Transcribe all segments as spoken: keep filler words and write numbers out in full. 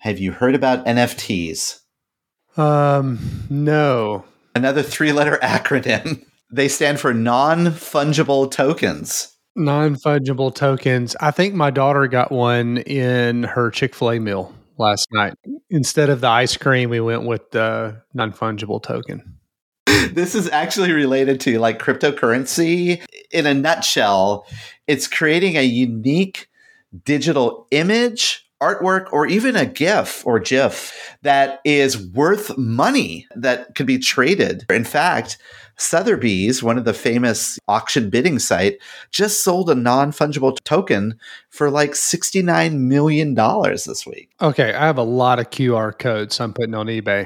have you heard about N F Ts? Um, no. Another three-letter acronym. They stand for non-fungible tokens. Non-fungible tokens. I think my daughter got one in her Chick-fil-A meal last night. Instead of the ice cream, we went with the non-fungible token. This is actually related to like cryptocurrency. In a nutshell, it's creating a unique digital image, artwork, or even a GIF or GIF that is worth money that could be traded. In fact, Sotheby's, one of the famous auction bidding site, just sold a non-fungible token for like sixty-nine million dollars this week. Okay, I have a lot of Q R codes I'm putting on eBay.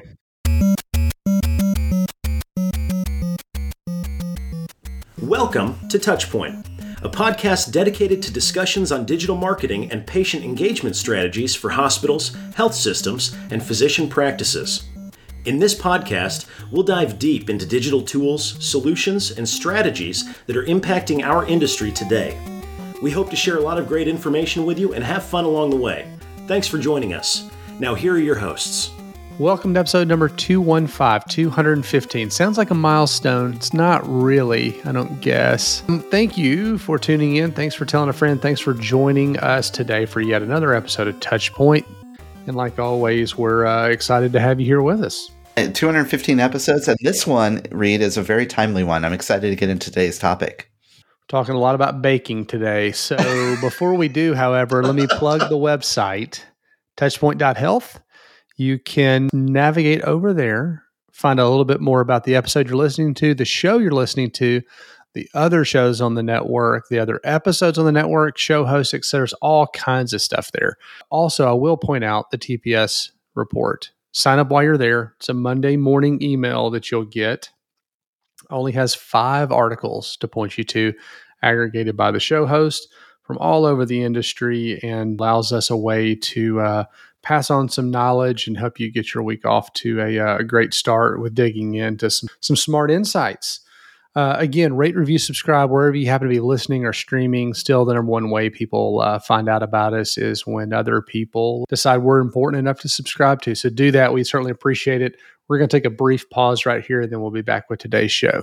Welcome to Touchpoint, a podcast dedicated to discussions on digital marketing and patient engagement strategies for hospitals, health systems, and physician practices. In this podcast, we'll dive deep into digital tools, solutions, and strategies that are impacting our industry today. We hope to share a lot of great information with you and have fun along the way. Thanks for joining us. Now, here are your hosts. Welcome to episode number two fifteen, two fifteen. Sounds like a milestone. It's not really, I don't guess. Um, thank you for tuning in. Thanks for telling a friend. Thanks for joining us today for yet another episode of Touchpoint. And like always, we're uh, excited to have you here with us. two hundred fifteen episodes, and this one, Reed, is a very timely one. I'm excited to get into today's topic. We're talking a lot about baking today. So before we do, however, let me plug the website, touchpoint dot health. You can navigate over there, find out a little bit more about the episode you're listening to, the show you're listening to, the other shows on the network, the other episodes on the network, show hosts, et cetera. There's all kinds of stuff there. Also, I will point out the T P S report. Sign up while you're there. It's a Monday morning email that you'll get. Only has five articles to point you to, aggregated by the show host from all over the industry, and allows us a way to uh, pass on some knowledge and help you get your week off to a, uh, a great start with digging into some, some smart insights. Uh, again, rate, review, subscribe wherever you happen to be listening or streaming. Still, the number one way people uh, find out about us is when other people decide we're important enough to subscribe to. So do that. We certainly appreciate it. We're going to take a brief pause right here, and then we'll be back with today's show.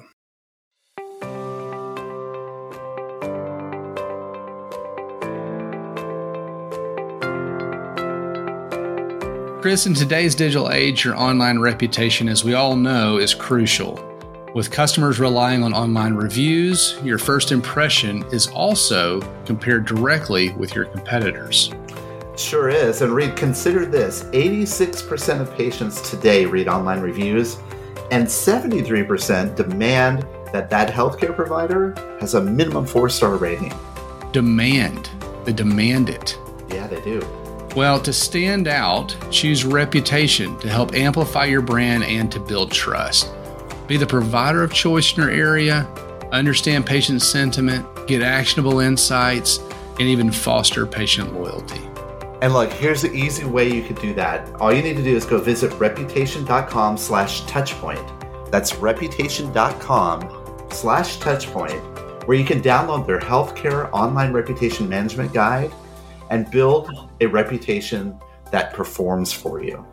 Chris, in today's digital age, your online reputation, as we all know, is crucial. With customers relying on online reviews, your first impression is also compared directly with your competitors. Sure is. And Reed, consider this. eighty-six percent of patients today read online reviews, and seventy-three percent demand that that healthcare provider has a minimum four-star rating. Demand. They demand it. Yeah, they do. Well, to stand out, choose reputation to help amplify your brand and to build trust. Be the provider of choice in your area, understand patient sentiment, get actionable insights, and even foster patient loyalty. And look, here's the easy way you could do that. All you need to do is go visit reputation.com slash touchpoint. That's reputation.com slash touchpoint, where you can download their healthcare online reputation management guide and build a reputation that performs for you.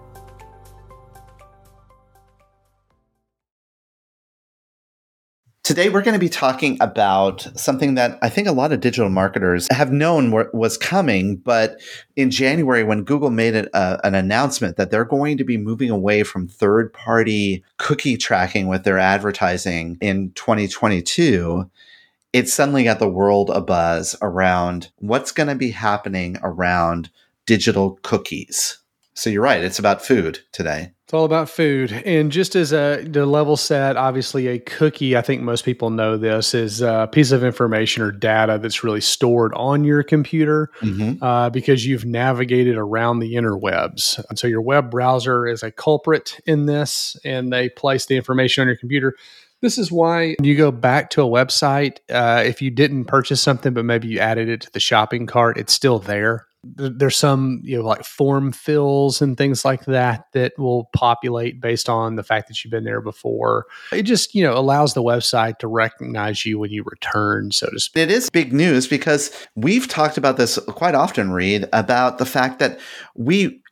Today, we're going to be talking about something that I think a lot of digital marketers have known was coming, but in January, when Google made it, uh, an announcement that they're going to be moving away from third-party cookie tracking with their advertising in twenty twenty-two, it suddenly got the world abuzz around what's going to be happening around digital cookies. So you're right. It's about food today. It's all about food. And just as a the level set, obviously a cookie, I think most people know this, is a piece of information or data that's really stored on your computer mm-hmm. uh, because you've navigated around the interwebs. And so your web browser is a culprit in this, and they place the information on your computer. This is why you go back to a website, uh, if you didn't purchase something, but maybe you added it to the shopping cart, it's still there. There's some, you know, like form fills and things like that that will populate based on the fact that you've been there before. It just, you know, allows the website to recognize you when you return, so to speak. It is big news because we've talked about this quite often, Reed, about the fact that we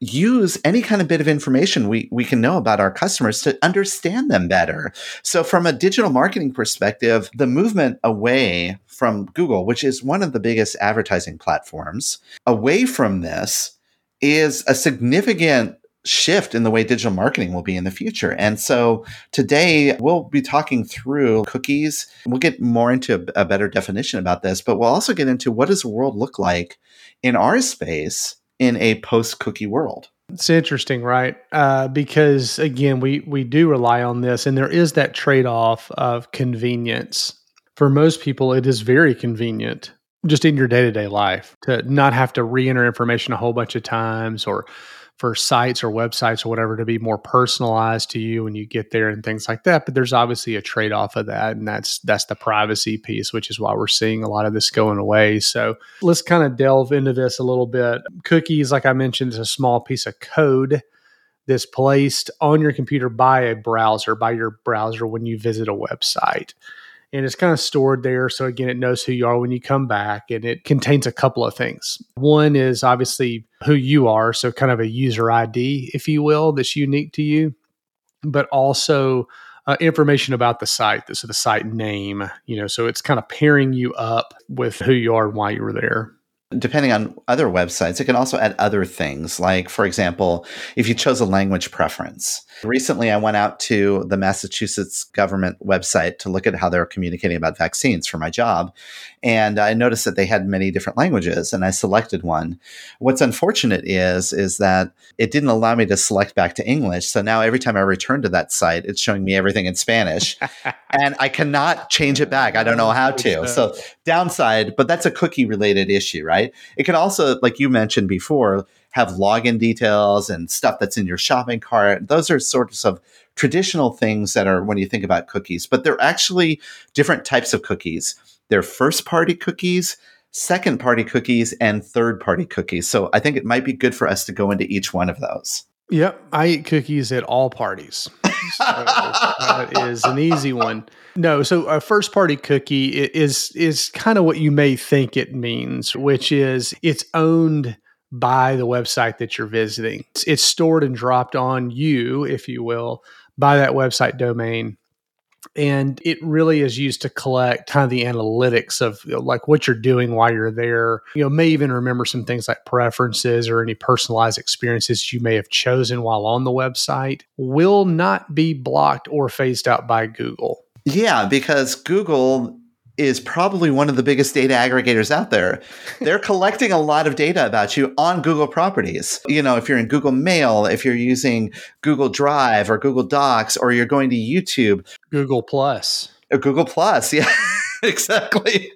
use any kind of bit of information we, we can know about our customers to understand them better. So from a digital marketing perspective, the movement away from Google, which is one of the biggest advertising platforms, away from this is a significant shift in the way digital marketing will be in the future. And so today we'll be talking through cookies. We'll get more into a, a better definition about this, but we'll also get into what does the world look like in our space in a post-cookie world. It's interesting, right? Uh, because again, we we do rely on this, and there is that trade-off of convenience. For most people, it is very convenient just in your day-to-day life to not have to re-enter information a whole bunch of times, or for sites or websites or whatever to be more personalized to you when you get there and things like that. But there's obviously a trade-off of that, and that's that's the privacy piece, which is why we're seeing a lot of this going away. So let's kind of delve into this a little bit. Cookies, like I mentioned, is a small piece of code that's placed on your computer by a browser, by your browser when you visit a website. And it's kind of stored there. So again, it knows who you are when you come back, and it contains a couple of things. One is obviously who you are. So kind of a user I D, if you will, that's unique to you, but also uh, information about the site. So the site name, you know, so it's kind of pairing you up with who you are and why you were there. Depending on other websites, it can also add other things. Like, for example, if you chose a language preference. Recently, I went out to the Massachusetts government website to look at how they're communicating about vaccines for my job. And I noticed that they had many different languages, and I selected one. What's unfortunate is, is that it didn't allow me to select back to English. So now every time I return to that site, it's showing me everything in Spanish. And I cannot change it back. I don't know how to. So downside, but that's a cookie related issue, right? It can also, like you mentioned before, have login details and stuff that's in your shopping cart. Those are sorts of traditional things that are when you think about cookies, but they're actually different types of cookies. They're first-party cookies, second-party cookies, and third-party cookies. So I think it might be good for us to go into each one of those. Yep. I eat cookies at all parties. So that is an easy one. No, so a first-party cookie is is kind of what you may think it means, which is it's owned by the website that you're visiting. It's, it's stored and dropped on you, if you will, by that website domain. And it really is used to collect kind of the analytics of, you know, like what you're doing while you're there. You know, may even remember some things like preferences or any personalized experiences you may have chosen while on the website. Will not be blocked or phased out by Google. Yeah, because Google is probably one of the biggest data aggregators out there. They're collecting a lot of data about you on Google properties. You know, if you're in Google Mail, if you're using Google Drive or Google Docs, or you're going to YouTube. Google Plus. Or Google Plus, yeah, exactly.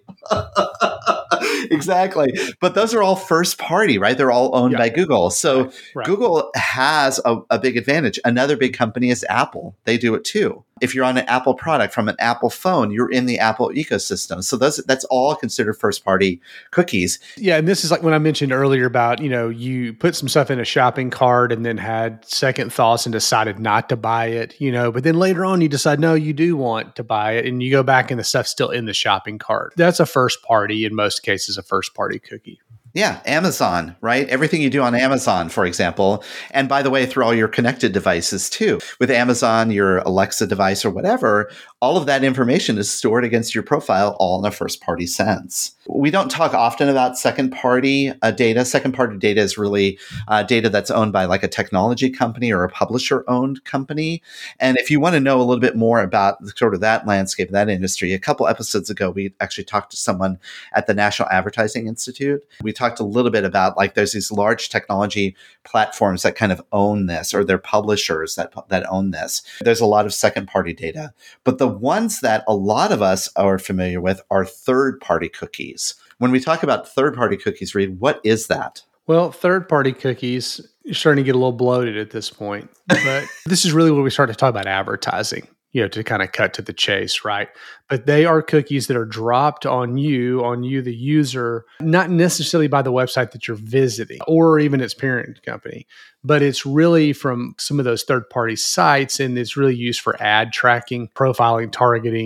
Exactly. But those are all first party, right? They're all owned yeah. by Google. So right. Right. Google has a, a big advantage. Another big company is Apple. They do it too. If you're on an Apple product from an Apple phone, you're in the Apple ecosystem. So those, that's all considered first-party cookies. Yeah, and this is like when I mentioned earlier about, you know, you put some stuff in a shopping cart and then had second thoughts and decided not to buy it, you know, but then later on you decide, no, you do want to buy it, and you go back and the stuff's still in the shopping cart. That's a first-party, in most cases, a first-party cookie. Yeah, Amazon, right? Everything you do on Amazon, for example. And by the way, through all your connected devices too. With Amazon, your Alexa device or whatever, all of that information is stored against your profile, all in a first-party sense. We don't talk often about second-party uh, data. Second-party data is really uh, data that's owned by like a technology company or a publisher-owned company. And if you want to know a little bit more about sort of that landscape, that industry, a couple episodes ago, we actually talked to someone at the National Advertising Institute. We talked talked a little bit about like there's these large technology platforms that kind of own this, or they're publishers that that own this. There's a lot of second party data, but the ones that a lot of us are familiar with are third party cookies. When we talk about third party cookies, Reed, what is that? Well, third party cookies, you're starting to get a little bloated at this point, but this is really where we start to talk about advertising. You know, to kind of cut to the chase, right? But they are cookies that are dropped on you, on you, the user, not necessarily by the website that you're visiting or even its parent company, but it's really from some of those third-party sites, and it's really used for ad tracking, profiling, targeting.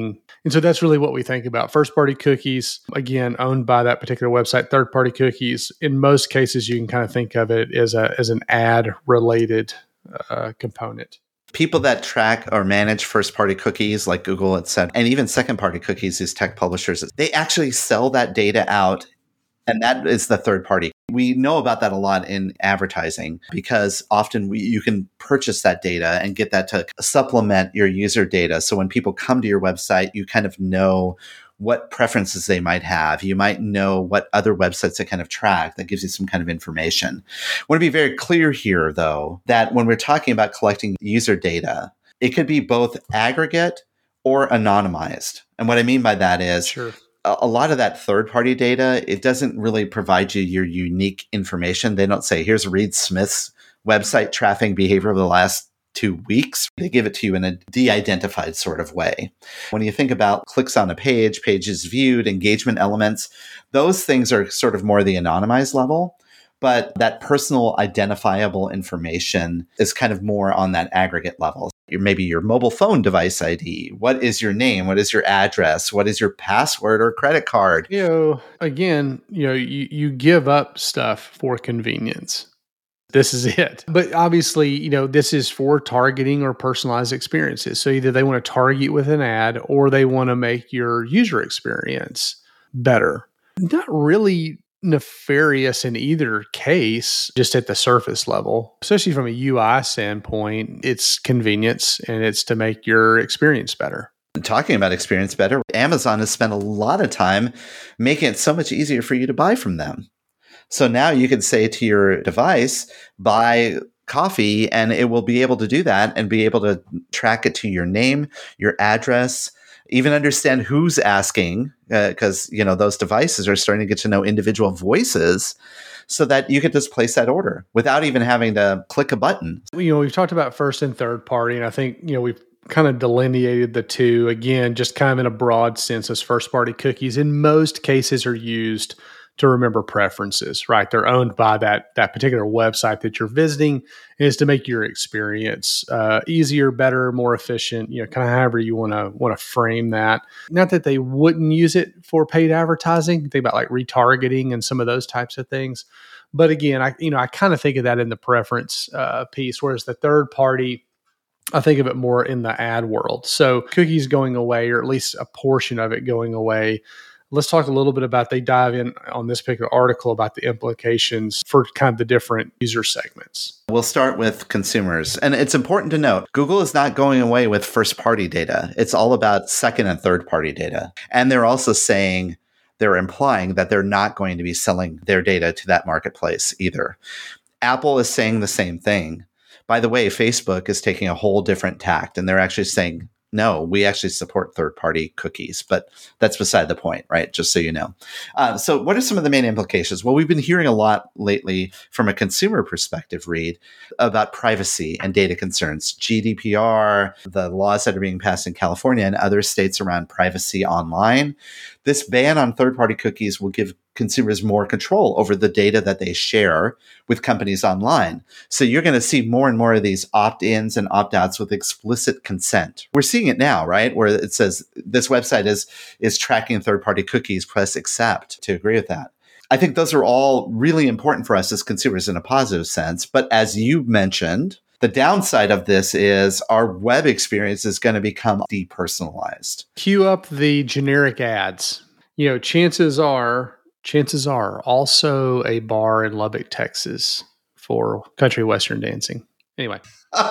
And so that's really what we think about. First-party cookies, again, owned by that particular website. Third-party cookies, in most cases, you can kind of think of it as a as an ad-related uh, component. People that track or manage first-party cookies like Google, et cetera, and even second-party cookies, these tech publishers, they actually sell that data out, and that is the third party. We know about that a lot in advertising because often we, you can purchase that data and get that to supplement your user data. So when people come to your website, you kind of know what preferences they might have. You might know what other websites they kind of track. That gives you some kind of information. I want to be very clear here, though, that when we're talking about collecting user data, it could be both aggregate or anonymized. And what I mean by that is, sure. a lot of that third-party data, it doesn't really provide you your unique information. They don't say, here's Reed Smith's website traffic behavior over the last two weeks. They give it to you in a de-identified sort of way. When you think about clicks on a page, pages viewed, engagement elements, those things are sort of more the anonymized level. But that personal identifiable information is kind of more on that aggregate level. Your, maybe your mobile phone device I D. What is your name? What is your address? What is your password or credit card? You know, again, you know, you, you give up stuff for convenience. This is it. But obviously, you know, this is for targeting or personalized experiences. So either they want to target with an ad or they want to make your user experience better. Not really nefarious in either case, just at the surface level, especially from a U I standpoint. It's convenience and it's to make your experience better. Talking about experience better, Amazon has spent a lot of time making it so much easier for you to buy from them. So now you can say to your device, buy coffee, and it will be able to do that and be able to track it to your name, your address, even understand who's asking, because uh, you know those devices are starting to get to know individual voices, so that you could just place that order without even having to click a button. You know, we've talked about first and third party, and I think you know we've kind of delineated the two again, just kind of in a broad sense as first party cookies. In most cases, are used to remember preferences, right? They're owned by that that particular website that you're visiting, and is to make your experience uh, easier, better, more efficient. You know, kind of however you want to want to frame that. Not that they wouldn't use it for paid advertising. Think about like retargeting and some of those types of things. But again, I you know I kind of think of that in the preference uh, piece, whereas the third party, I think of it more in the ad world. So cookies going away, or at least a portion of it going away. Let's talk a little bit about, they dive in on this particular article about the implications for kind of the different user segments. We'll start with consumers. And it's important to note, Google is not going away with first-party data. It's all about second and third-party data. And they're also saying, they're implying that they're not going to be selling their data to that marketplace either. Apple is saying the same thing. By the way, Facebook is taking a whole different tact, and they're actually saying, no, we actually support third-party cookies, but that's beside the point, right? Just so you know. Uh, so what are some of the main implications? Well, we've been hearing a lot lately from a consumer perspective, Reed, about privacy and data concerns. G D P R, the laws that are being passed in California and other states around privacy online. This ban on third-party cookies will give consumers more control over the data that they share with companies online. So you're going to see more and more of these opt-ins and opt-outs with explicit consent. We're seeing it now, right? Where it says this website is, is tracking third-party cookies, press accept to agree with that. I think those are all really important for us as consumers in a positive sense. But as you mentioned, the downside of this is our web experience is going to become depersonalized. Cue up the generic ads. You know, chances are, chances are also a bar in Lubbock, Texas for country western dancing. Anyway,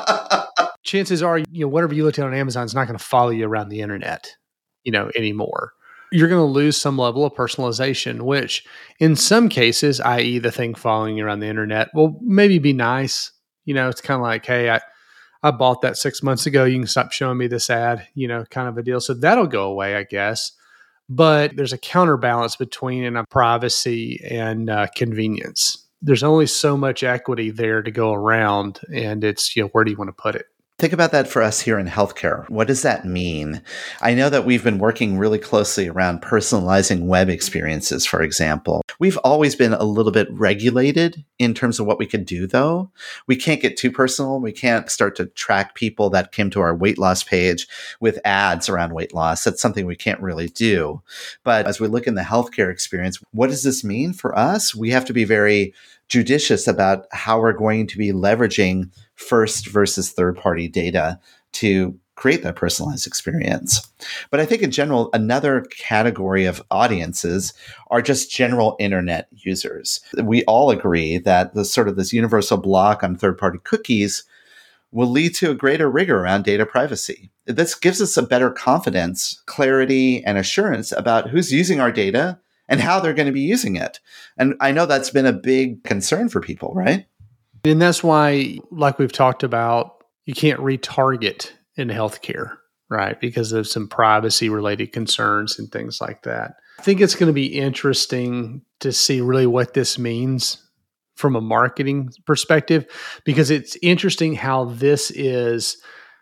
chances are, you know, whatever you looked at on Amazon is not going to follow you around the internet, you know, anymore. You're going to lose some level of personalization, which in some cases, that is the thing following you around the internet, will maybe be nice. You know, it's kind of like, hey, I, I bought that six months ago. You can stop showing me this ad, you know, kind of a deal. So that'll go away, I guess. But there's a counterbalance between in a privacy and uh, convenience. There's only so much equity there to go around. And it's, you know, where do you want to put it? Think about that for us here in healthcare. What does that mean? I know that we've been working really closely around personalizing web experiences, for example. We've always been a little bit regulated in terms of what we could do, though. We can't get too personal. We can't start to track people that came to our weight loss page with ads around weight loss. That's something we can't really do. But as we look in the healthcare experience, what does this mean for us? We have to be very judicious about how we're going to be leveraging first versus third-party data to create that personalized experience. But I think in general, another category of audiences are just general internet users. We all agree that the sort of this universal block on third-party cookies will lead to a greater rigor around data privacy. This gives us a better confidence, clarity, and assurance about who's using our data and how they're going to be using it. And I know that's been a big concern for people, right? And that's why, like we've talked about, you can't retarget in healthcare, right? Because of some privacy related concerns and things like that. I think it's going to be interesting to see really what this means from a marketing perspective, because it's interesting how this is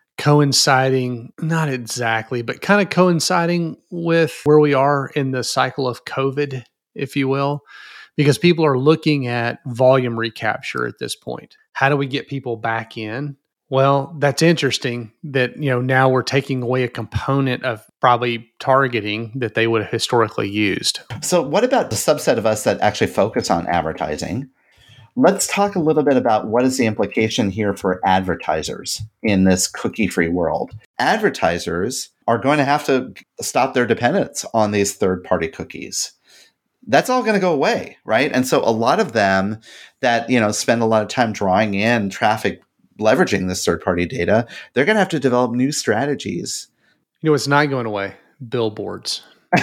coinciding, not exactly, but kind of coinciding with where we are in the cycle of COVID, if you will. Because people are looking at volume recapture at this point. How do we get people back in? Well, that's interesting that, you know, now we're taking away a component of probably targeting that they would have historically used. So what about the subset of us that actually focus on advertising? Let's talk a little bit about what is the implication here for advertisers in this cookie-free world. Advertisers are going to have to stop their dependence on these third-party cookies. That's all going to go away, right? And so a lot of them that, you know, spend a lot of time drawing in traffic, leveraging this third-party data, they're going to have to develop new strategies. You know what's not going away? Billboards.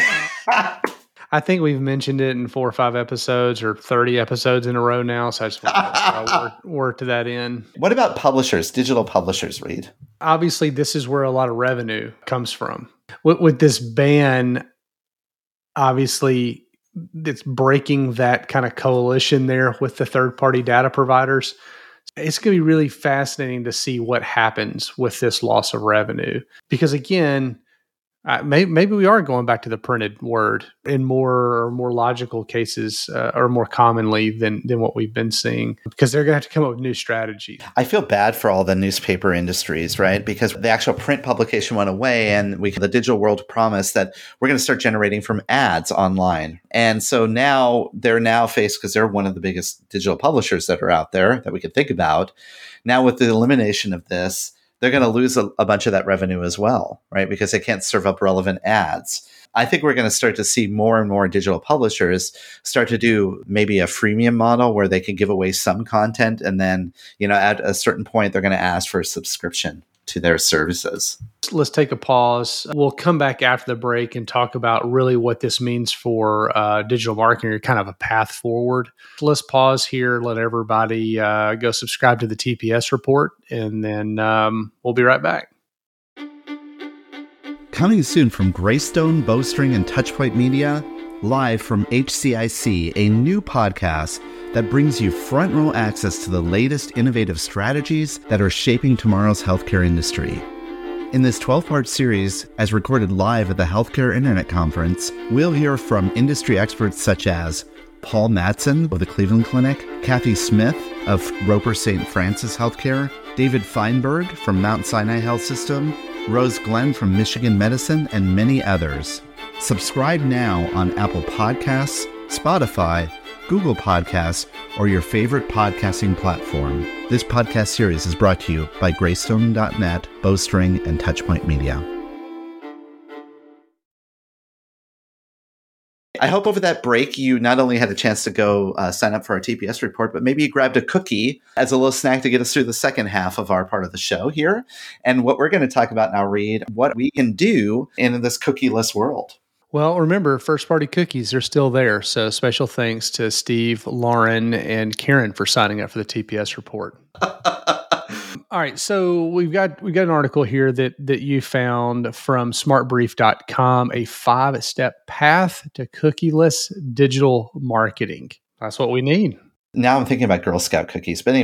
I think we've mentioned it in four or five episodes or thirty episodes in a row now, so I just want to uh, work, work to that end. What about publishers, digital publishers, Reed? Obviously, this is where a lot of revenue comes from. With, with this ban, obviously, it's breaking that kind of coalition there with the third-party data providers. It's going to be really fascinating to see what happens with this loss of revenue. Because again, uh, may, maybe we are going back to the printed word in more or more logical cases, uh, or more commonly than than what we've been seeing, because they're going to have to come up with new strategies. I feel bad for all the newspaper industries, right? Because the actual print publication went away, and we the digital world promised that we're going to start generating from ads online. And so now they're now faced, because they're one of the biggest digital publishers that are out there that we could think about. Now with the elimination of this, they're going to lose a, a bunch of that revenue as well, right? Because they can't serve up relevant ads. I think we're going to start to see more and more digital publishers start to do maybe a freemium model where they can give away some content, and then, you know, at a certain point, they're going to ask for a subscription to their services. Let's take a pause. We'll come back after the break and talk about really what this means for uh, digital marketing, or kind of a path forward. Let's pause here, let everybody uh, go subscribe to the T P S report, and then um, we'll be right back. Coming soon from Greystone, Bowstring, and Touchpoint Media, live from H C I C, a new podcast that brings you front row access to the latest innovative strategies that are shaping tomorrow's healthcare industry. In this twelve-part series, as recorded live at the Healthcare Internet Conference, we'll hear from industry experts such as Paul Matson of the Cleveland Clinic, Kathy Smith of Roper Saint Francis Healthcare, David Feinberg from Mount Sinai Health System, Rose Glenn from Michigan Medicine, and many others. Subscribe now on Apple Podcasts, Spotify, Google Podcasts, or your favorite podcasting platform. This podcast series is brought to you by Greystone dot net, Bowstring, and Touchpoint Media. I hope over that break, you not only had a chance to go uh, sign up for our T P S report, but maybe you grabbed a cookie as a little snack to get us through the second half of our part of the show here. And what we're going to talk about now, Reed, what we can do in this cookieless world. Well, remember, first-party cookies are still there. So special thanks to Steve, Lauren, and Karen for signing up for the T P S report. All right, so we've got we've got an article here that that you found from smart brief dot com, a five-step path to cookieless digital marketing. That's what we need. Now I'm thinking about Girl Scout cookies. But anyway,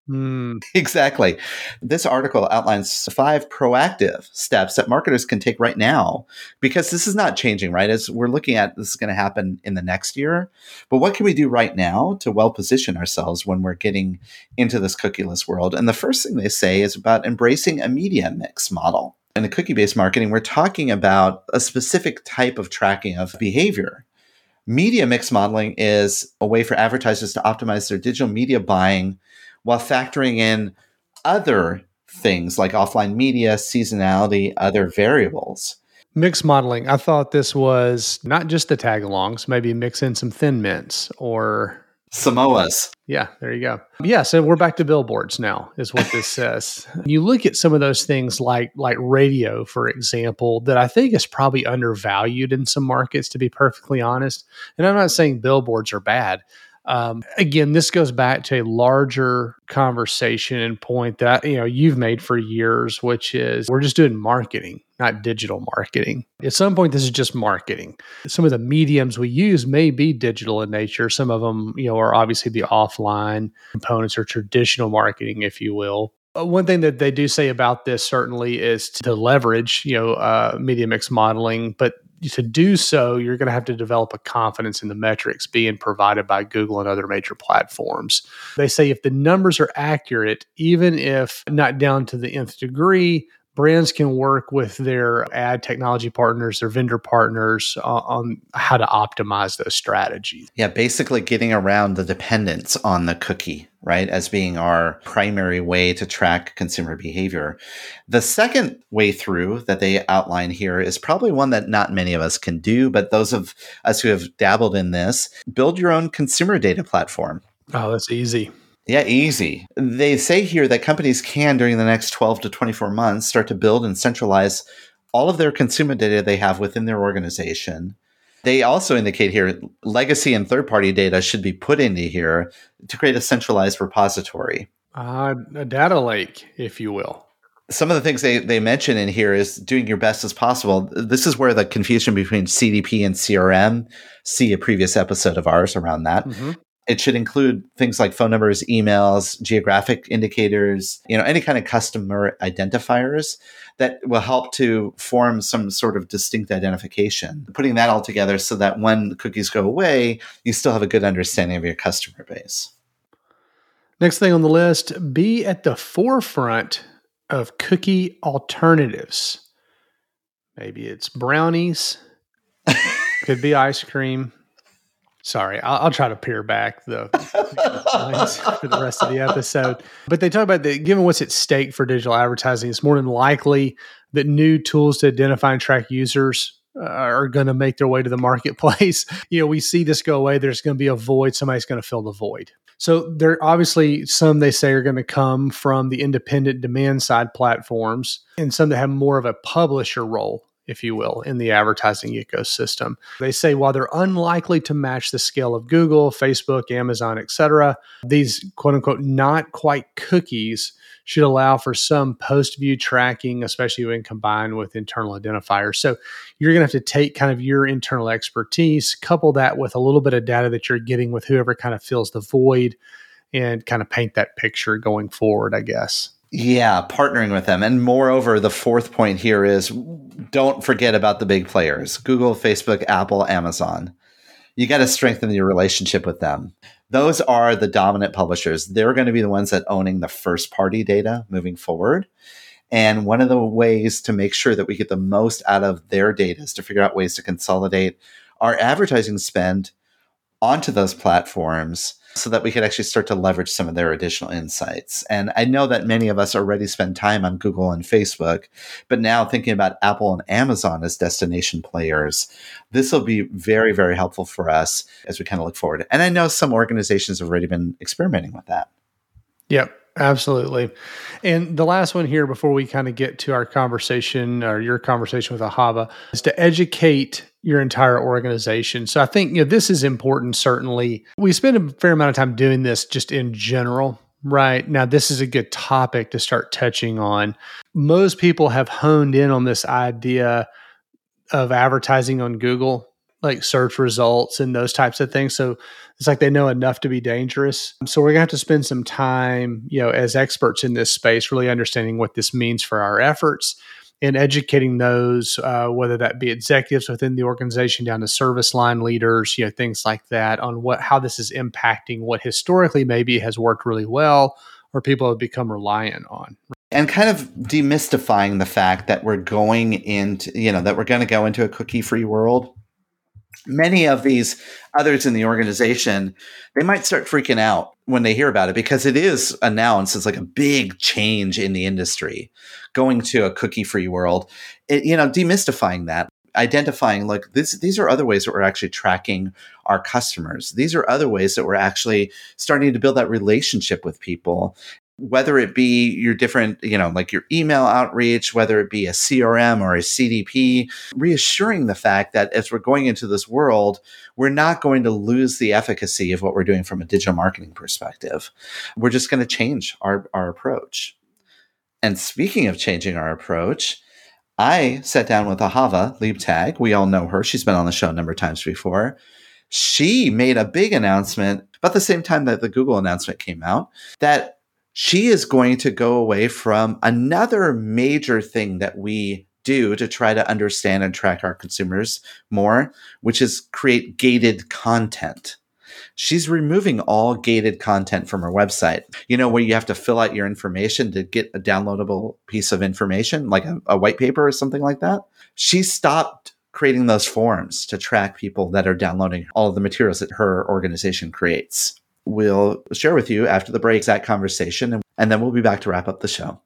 Mm. Exactly. This article outlines five proactive steps that marketers can take right now, because this is not changing, right? As we're looking at, this is going to happen in the next year. But what can we do right now to well position ourselves when we're getting into this cookieless world? And the first thing they say is about embracing a media mix model. In the cookie-based marketing, we're talking about a specific type of tracking of behavior. Media mix modeling is a way for advertisers to optimize their digital media buying while factoring in other things like offline media, seasonality, other variables. Mix modeling. I thought this was not just the tag alongs, maybe mix in some thin mints or Samoas. Yeah, there you go. Yeah, so we're back to billboards now, is what this says. You look at some of those things like like radio, for example, that I think is probably undervalued in some markets, to be perfectly honest. And I'm not saying billboards are bad. Um, again, this goes back to a larger conversation and point that, you know, you've made for years, which is we're just doing marketing, not digital marketing. At some point, this is just marketing. Some of the mediums we use may be digital in nature. Some of them, you know, are obviously the offline components or traditional marketing, if you will. One thing that they do say about this certainly is to leverage, you know, uh, media mix modeling, but to do so, you're going to have to develop a confidence in the metrics being provided by Google and other major platforms. They say if the numbers are accurate, even if not down to the nth degree, brands can work with their ad technology partners, their vendor partners uh, on how to optimize those strategies. Yeah, basically getting around the dependence on the cookie, right, as being our primary way to track consumer behavior. The second way through that they outline here is probably one that not many of us can do, but those of us who have dabbled in this, build your own consumer data platform. Oh, that's easy. Yeah, easy. They say here that companies can, during the next twelve to twenty-four months, start to build and centralize all of their consumer data they have within their organization. They also indicate here legacy and third-party data should be put into here to create a centralized repository. Uh, a data lake, if you will. Some of the things they, they mention in here is doing your best as possible. This is where the confusion between C D P and C R M, see a previous episode of ours around that. Mm-hmm. It should include things like phone numbers, emails, geographic indicators, you know, any kind of customer identifiers that will help to form some sort of distinct identification. Putting that all together so that when cookies go away, you still have a good understanding of your customer base. Next thing on the list, be at the forefront of cookie alternatives. Maybe it's brownies, could be ice cream. Sorry, I'll, I'll try to pare back the lines for the rest of the episode. But they talk about that given what's at stake for digital advertising, it's more than likely that new tools to identify and track users uh, are going to make their way to the marketplace. You know, we see this go away. There's going to be a void. Somebody's going to fill the void. So there obviously some they say are going to come from the independent demand side platforms and some that have more of a publisher role, if you will, in the advertising ecosystem. They say while they're unlikely to match the scale of Google, Facebook, Amazon, et cetera, these quote unquote not quite cookies should allow for some post-view tracking, especially when combined with internal identifiers. So you're going to have to take kind of your internal expertise, couple that with a little bit of data that you're getting with whoever kind of fills the void and kind of paint that picture going forward, I guess. Yeah, partnering with them. And moreover, the fourth point here is don't forget about the big players, Google, Facebook, Apple, Amazon. You got to strengthen your relationship with them. Those are the dominant publishers. They're going to be the ones that owning the first party data moving forward. And one of the ways to make sure that we get the most out of their data is to figure out ways to consolidate our advertising spend onto those platforms so that we could actually start to leverage some of their additional insights. And I know that many of us already spend time on Google and Facebook, but now thinking about Apple and Amazon as destination players, this will be very, very helpful for us as we kind of look forward. And I know some organizations have already been experimenting with that. Yep. Absolutely. And the last one here before we kind of get to our conversation or your conversation with Ahava is to educate your entire organization. So I think, you know, this is important. Certainly, we spend a fair amount of time doing this just in general, right? Now, this is a good topic to start touching on. Most people have honed in on this idea of advertising on Google. like search results and those types of things. So it's like they know enough to be dangerous. So we're going to have to spend some time, you know, as experts in this space, really understanding what this means for our efforts and educating those, uh, whether that be executives within the organization down to service line leaders, you know, things like that, on what how this is impacting what historically maybe has worked really well or people have become reliant on. And kind of demystifying the fact that we're going into, you know, that we're going to go into a cookie-free world. Many of these others in the organization, they might start freaking out when they hear about it because it is announced as like a big change in the industry, going to a cookie-free world. It, you know, demystifying that, identifying like this, these are other ways that we're actually tracking our customers. These are other ways that we're actually starting to build that relationship with people. Whether it be your different, you know, like your email outreach, whether it be a C R M or a C D P, reassuring the fact that as we're going into this world, we're not going to lose the efficacy of what we're doing from a digital marketing perspective. We're just going to change our, our approach. And speaking of changing our approach, I sat down with Ahava Leibtag. We all know her. She's been on the show a number of times before. She made a big announcement about the same time that the Google announcement came out that she is going to go away from another major thing that we do to try to understand and track our consumers more, which is create gated content. She's removing all gated content from her website. You know, where you have to fill out your information to get a downloadable piece of information, like a, a white paper or something like that. She stopped creating those forms to track people that are downloading all of the materials that her organization creates. We'll share with you after the break that conversation, and then we'll be back to wrap up the show.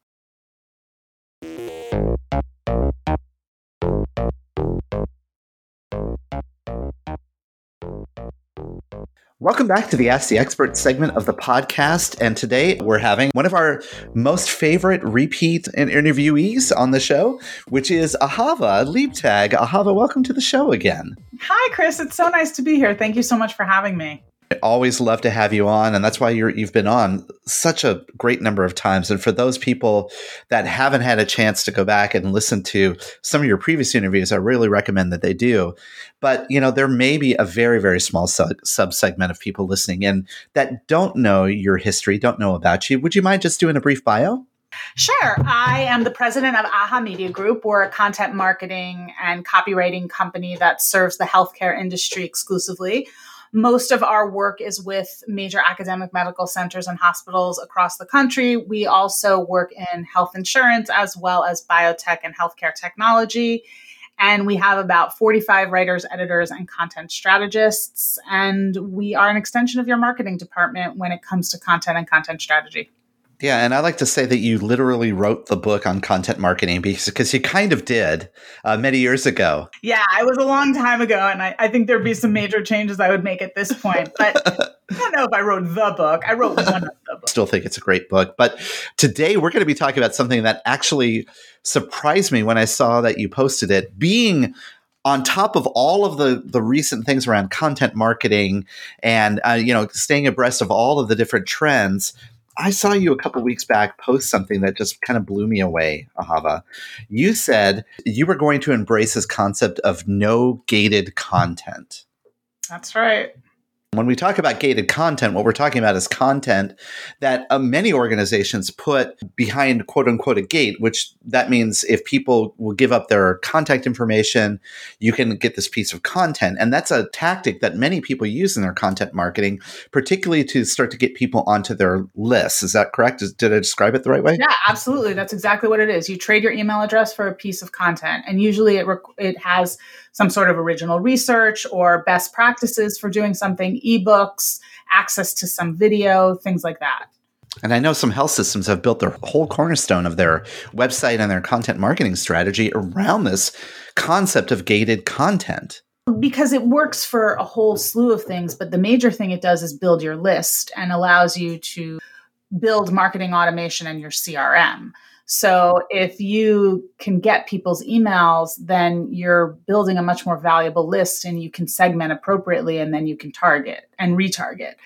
Welcome back to the Ask the Expert segment of the podcast. And today we're having one of our most favorite repeat and interviewees on the show, which is Ahava Leibtag. Ahava, welcome to the show again. Hi, Chris. It's so nice to be here. Thank you so much for having me. I always love to have you on, and that's why you're, you've been on such a great number of times. And for those people that haven't had a chance to go back and listen to some of your previous interviews, I really recommend that they do. But, you know, there may be a very, very small sub subsegment of people listening in that don't know your history, don't know about you. Would you mind just doing a brief bio? Sure. I am the president of AHA Media Group. We're a content marketing and copywriting company that serves the healthcare industry exclusively. Most of our work is with major academic medical centers and hospitals across the country. We also work in health insurance as well as biotech and healthcare technology. And we have about forty-five writers, editors, and content strategists. And we are an extension of your marketing department when it comes to content and content strategy. Yeah, and I like to say that you literally wrote the book on content marketing because, because you kind of did uh, many years ago. Yeah, it was a long time ago, and I, I think there'd be some major changes I would make at this point. But I don't know if I wrote the book. I wrote one of the books. Still think it's a great book. But today we're going to be talking about something that actually surprised me when I saw that you posted it, being on top of all of the, the recent things around content marketing and uh, you know, staying abreast of all of the different trends. I saw you a couple weeks back post something that just kind of blew me away, Ahava. You said you were going to embrace this concept of no gated content. That's right. When we talk about gated content, what we're talking about is content that uh, many organizations put behind quote unquote a gate, which that means if people will give up their contact information, you can get this piece of content. And that's a tactic that many people use in their content marketing, particularly to start to get people onto their lists. Is that correct? Did I describe it the right way? Yeah, absolutely. That's exactly what it is. You trade your email address for a piece of content. And usually it, rec- it has some sort of original research or best practices for doing something, ebooks, access to some video, things like that. And I know some health systems have built their whole cornerstone of their website and their content marketing strategy around this concept of gated content. Because it works for a whole slew of things, but the major thing it does is build your list and allows you to build marketing automation in your C R M. So if you can get people's emails, then you're building a much more valuable list and you can segment appropriately and then you can target and retarget.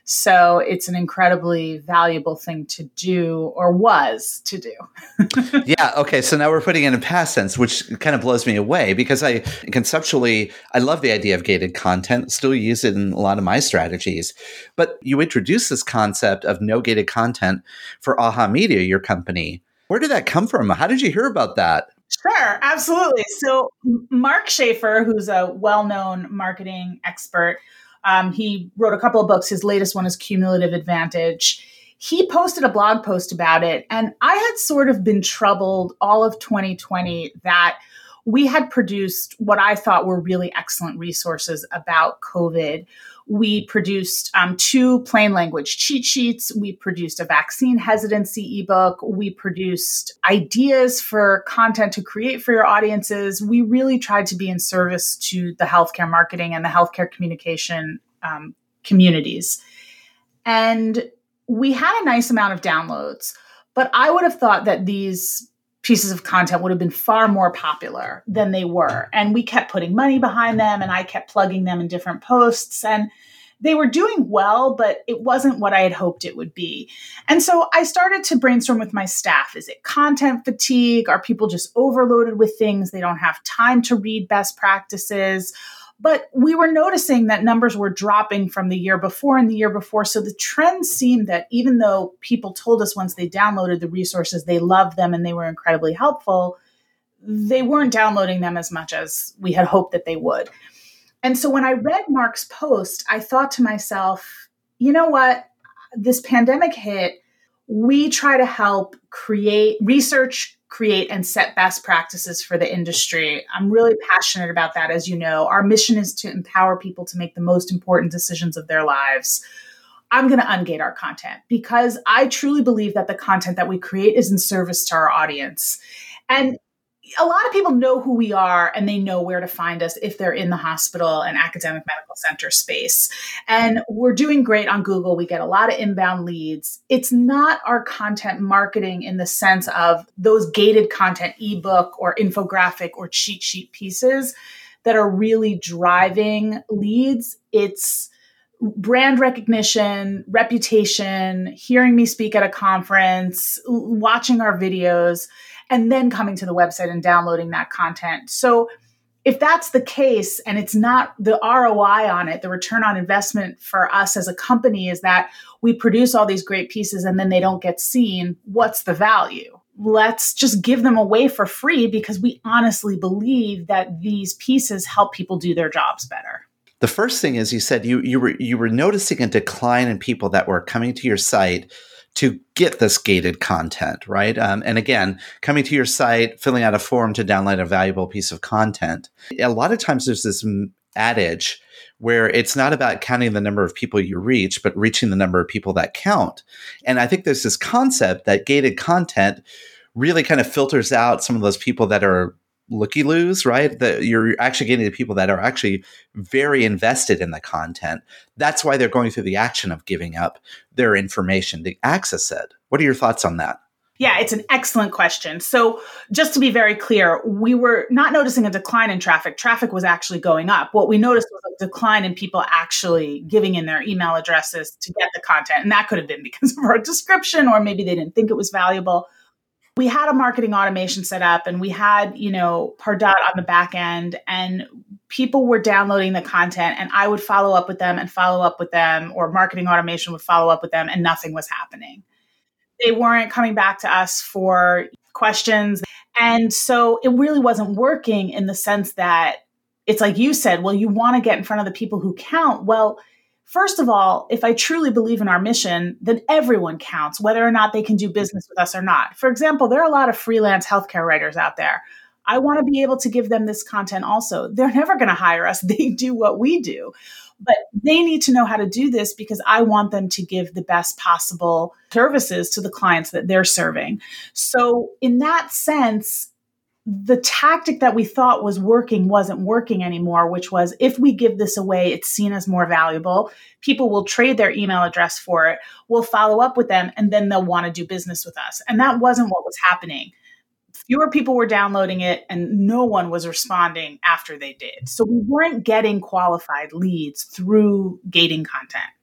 So it's an incredibly valuable thing to do, or was to do. Yeah. Okay. So now we're putting it in past tense, which kind of blows me away because I conceptually, I love the idea of gated content, still use it in a lot of my strategies. But you introduced this concept of no gated content for AHA Media, your company. Where did that come from? How did you hear about that? Sure, absolutely. So Mark Schaefer, who's a well-known marketing expert, um, he wrote a couple of books. His latest one is Cumulative Advantage. He posted a blog post about it, and I had sort of been troubled all of twenty twenty that we had produced what I thought were really excellent resources about COVID. We produced um, two plain language cheat sheets. We produced a vaccine hesitancy ebook. We produced ideas for content to create for your audiences. We really tried to be in service to the healthcare marketing and the healthcare communication um, communities. And we had a nice amount of downloads, but I would have thought that these pieces of content would have been far more popular than they were. And we kept putting money behind them, and I kept plugging them in different posts, and they were doing well, but it wasn't what I had hoped it would be. And so I started to brainstorm with my staff. Is it content fatigue? Are people just overloaded with things? They don't have time to read best practices. But we were noticing that numbers were dropping from the year before and the year before. So the trend seemed that even though people told us once they downloaded the resources, they loved them and they were incredibly helpful, they weren't downloading them as much as we had hoped that they would. And so when I read Mark's post, I thought to myself, you know what? This pandemic hit, we try to help create, research, create, and set best practices for the industry. I'm really passionate about that, as you know. Our mission is to empower people to make the most important decisions of their lives. I'm going to ungate our content because I truly believe that the content that we create is in service to our audience. And a lot of people know who we are and they know where to find us if they're in the hospital and academic medical center space. And we're doing great on Google. We get a lot of inbound leads. It's not our content marketing in the sense of those gated content ebook or infographic or cheat sheet pieces that are really driving leads. It's brand recognition, reputation, hearing me speak at a conference, watching our videos, and then coming to the website and downloading that content. So if that's the case and it's not the R O I on it, the return on investment for us as a company is that we produce all these great pieces and then they don't get seen, what's the value? Let's just give them away for free because we honestly believe that these pieces help people do their jobs better. The first thing is you said you you were you were noticing a decline in people that were coming to your site to get this gated content, right? Um, and again, coming to your site, filling out a form to download a valuable piece of content. A lot of times there's this adage where it's not about counting the number of people you reach, but reaching the number of people that count. And I think there's this concept that gated content really kind of filters out some of those people that are looky-loos, right? That you're actually getting the people that are actually very invested in the content. That's why they're going through the action of giving up their information to access it. What are your thoughts on that? Yeah, it's an excellent question. So just to be very clear, we were not noticing a decline in traffic. Traffic was actually going up. What we noticed was a decline in people actually giving in their email addresses to get the content. And that could have been because of our description, or maybe they didn't think it was valuable. We had a marketing automation set up and we had, you know, Pardot on the back end, and people were downloading the content and I would follow up with them and follow up with them, or marketing automation would follow up with them, and nothing was happening. They weren't coming back to us for questions. And so it really wasn't working in the sense that it's like you said, well, you want to get in front of the people who count. Well, first of all, if I truly believe in our mission, then everyone counts, whether or not they can do business with us or not. For example, there are a lot of freelance healthcare writers out there. I want to be able to give them this content also. They're never going to hire us. They do what we do. But they need to know how to do this because I want them to give the best possible services to the clients that they're serving. So in that sense, the tactic that we thought was working wasn't working anymore, which was if we give this away, it's seen as more valuable. People will trade their email address for it. We'll follow up with them, and then they'll want to do business with us. And that wasn't what was happening. Fewer people were downloading it, and no one was responding after they did. So we weren't getting qualified leads through gating content.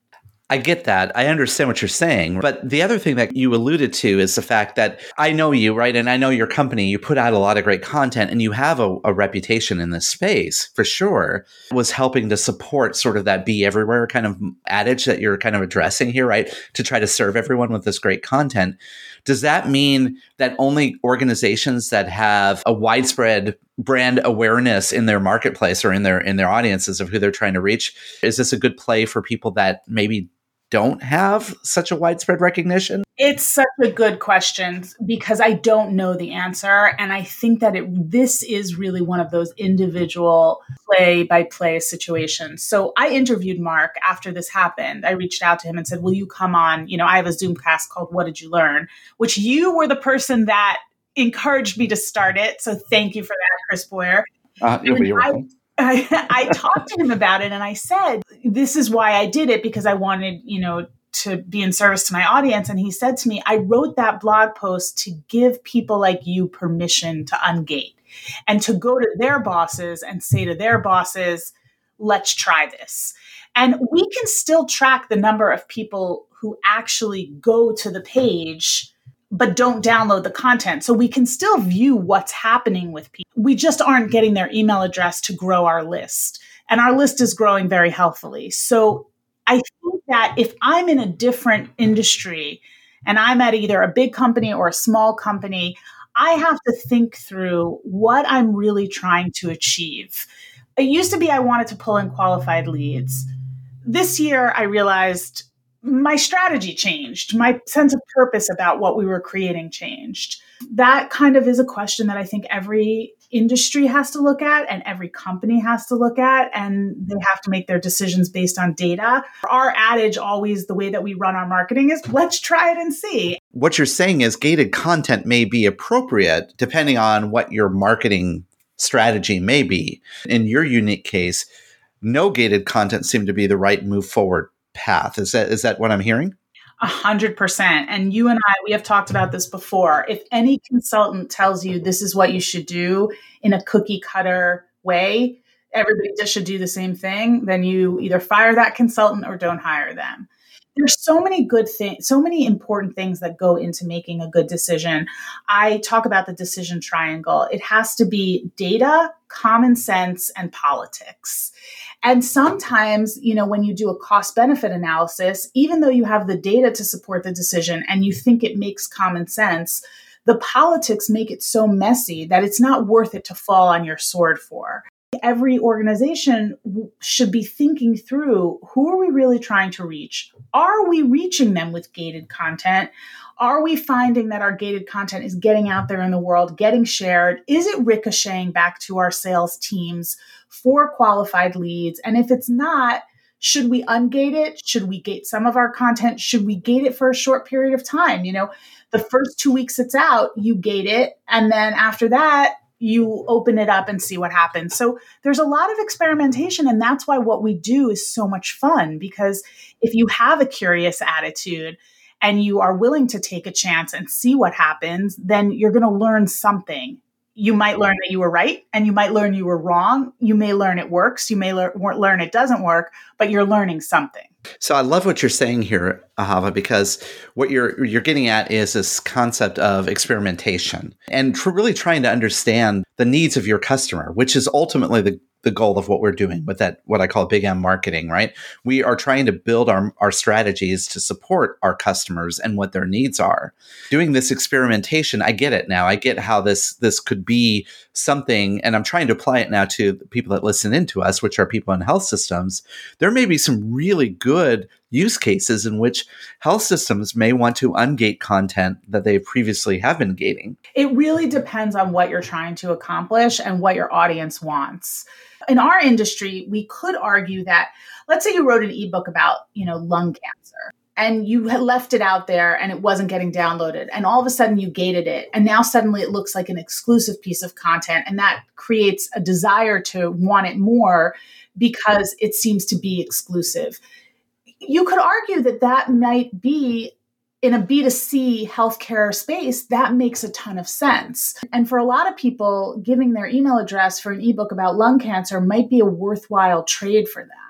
I get that. I understand what you're saying. But the other thing that you alluded to is the fact that I know you, right? And I know your company, you put out a lot of great content and you have a, a reputation in this space for sure, was helping to support sort of that be everywhere kind of adage that you're kind of addressing here, right? To try to serve everyone with this great content. Does that mean that only organizations that have a widespread brand awareness in their marketplace or in their in their audiences of who they're trying to reach, is this a good play for people that maybe don't have such a widespread recognition? It's such a good question because I don't know the answer. And I think that it, this is really one of those individual play by play situations. So I interviewed Mark after this happened. I reached out to him and said, will you come on? You know, I have a Zoomcast called What Did You Learn? Which you were the person that encouraged me to start it. So thank you for that, Chris Boyer. Uh, you'll be welcome. I, I talked to him about it and I said, this is why I did it, because I wanted, you know, to be in service to my audience. And he said to me, I wrote that blog post to give people like you permission to ungate and to go to their bosses and say to their bosses, let's try this. And we can still track the number of people who actually go to the page but don't download the content. So we can still view what's happening with people. We just aren't getting their email address to grow our list. And our list is growing very healthily. So I think that if I'm in a different industry and I'm at either a big company or a small company, I have to think through what I'm really trying to achieve. It used to be I wanted to pull in qualified leads. This year, I realized my strategy changed. My sense of purpose about what we were creating changed. That kind of is a question that I think every industry has to look at and every company has to look at, and they have to make their decisions based on data. Our adage always, the way that we run our marketing is, let's try it and see. What you're saying is gated content may be appropriate depending on what your marketing strategy may be. In your unique case, no gated content seemed to be the right move forward path. Is that is that what I'm hearing? A hundred percent. And you and I, we have talked about this before. If any consultant tells you this is what you should do in a cookie cutter way, everybody just should do the same thing, then you either fire that consultant or don't hire them. There's so many good things, so many important things that go into making a good decision. I talk about the decision triangle. It has to be data, common sense, and politics. And sometimes, you know, when you do a cost benefit analysis, even though you have the data to support the decision and you think it makes common sense, the politics make it so messy that it's not worth it to fall on your sword for. Every organization should be thinking through, who are we really trying to reach? Are we reaching them with gated content? Are we finding that our gated content is getting out there in the world, getting shared? Is it ricocheting back to our sales teams for qualified leads? And if it's not, should we ungate it? Should we gate some of our content? Should we gate it for a short period of time? You know, the first two weeks it's out, you gate it. And then after that, you open it up and see what happens. So there's a lot of experimentation. And that's why what we do is so much fun, because if you have a curious attitude and you are willing to take a chance and see what happens, then you're going to learn something. You might learn that you were right, and you might learn you were wrong. You may learn it works. You may lear- learn it doesn't work, but you're learning something. So I love what you're saying here, Ahava, because what you're you're getting at is this concept of experimentation and for really trying to understand the needs of your customer, which is ultimately the the goal of what we're doing with that, what I call big M marketing, right? We are trying to build our, our strategies to support our customers and what their needs are. Doing this experimentation, I get it now. I get how this, this could be something, and I'm trying to apply it now to the people that listen into us, which are people in health systems. There may be some really good use cases in which health systems may want to ungate content that they previously have been gating. It really depends on what you're trying to accomplish and what your audience wants. In our industry, we could argue that, let's say you wrote an ebook about, you know, lung cancer, and you had left it out there and it wasn't getting downloaded. And all of a sudden you gated it. And now suddenly it looks like an exclusive piece of content. And that creates a desire to want it more because it seems to be exclusive. You could argue that that might be, in a B two C healthcare space, that makes a ton of sense. And for a lot of people, giving their email address for an ebook about lung cancer might be a worthwhile trade for them.